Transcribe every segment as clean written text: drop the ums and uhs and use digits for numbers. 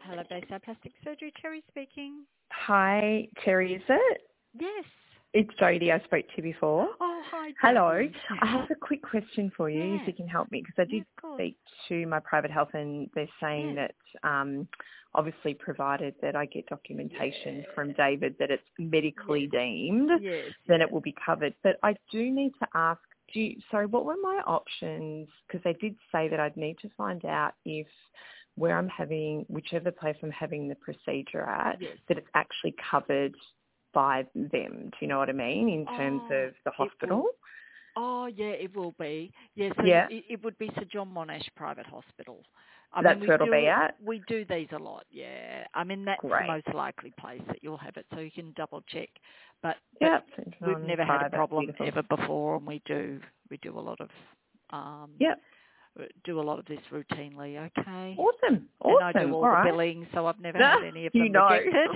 Hello, Bayside Plastic Surgery. Terry speaking. Hi, Terry, is it? Yes. It's Jodie. I spoke to you before. Oh, hi, Jodie. Hello. I have a quick question for you, Yes. if you can help me, because I did speak to my private health and they're saying that obviously provided that I get documentation from David that it's medically deemed, then it will be covered. But I do need to ask, what were my options? Because they did say that I'd need to find out if where I'm having, whichever place I'm having the procedure at, that it's actually covered by them. Do you know what I mean, in terms of the hospital? It will be. So it would be Sir John Monash Private Hospital. That's where it'll be at? We do these a lot, I mean, that's the most likely place that you'll have it, so you can double check. But we've never had a problem ever before, and we do a lot of do a lot of this routinely, okay? Awesome. And I do all the billing, so I've never had any of them rejected.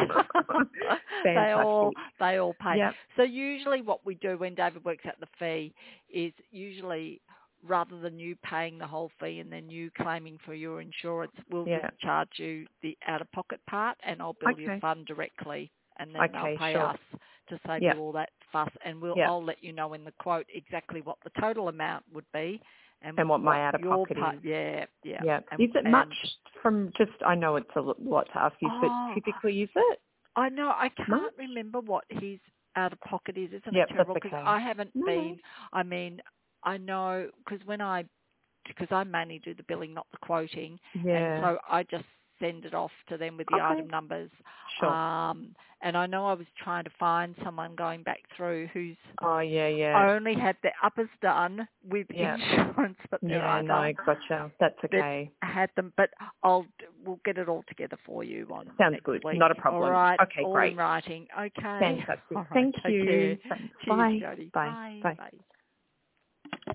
They all pay. Yep. So usually what we do when David works out the fee is usually rather than you paying the whole fee and then you claiming for your insurance, we'll just charge you the out-of-pocket part and I'll bill your fund directly and then they'll pay us to save you all that fuss. And I'll let you know in the quote exactly what the total amount would be. And what my out-of-pocket is. Yeah. Is it much from just, I know it's a lot to ask you, but typically is it? I know, I can't remember what his out-of-pocket is. Isn't it terrible? Because I haven't been, I mean, I know, because I mainly do the billing, not the quoting. And so I just send it off to them with the item numbers. Sure. And I know I was trying to find someone going back through who's only had their uppers done with insurance, but gotcha. That's okay. Had them, but we'll get it all together for you on Sounds next good. week. Not a problem. All right. Okay, all great. in writing. Okay. Fantastic. All right. Thank you. Cheers, Bye. Jodie. Bye. Bye.